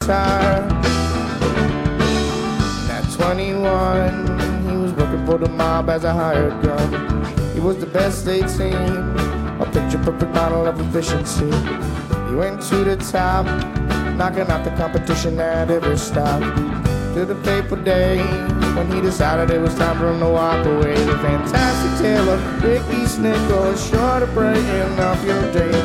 At 21, he was working for the mob as a hired gun. He was the best they'd seen, a picture-perfect model of efficiency. He went to the top, knocking out the competition at every stop. To the fateful day when he decided it was time for him to walk away. The fantastic tale of Ricky Snickles, sure to brighten up your day.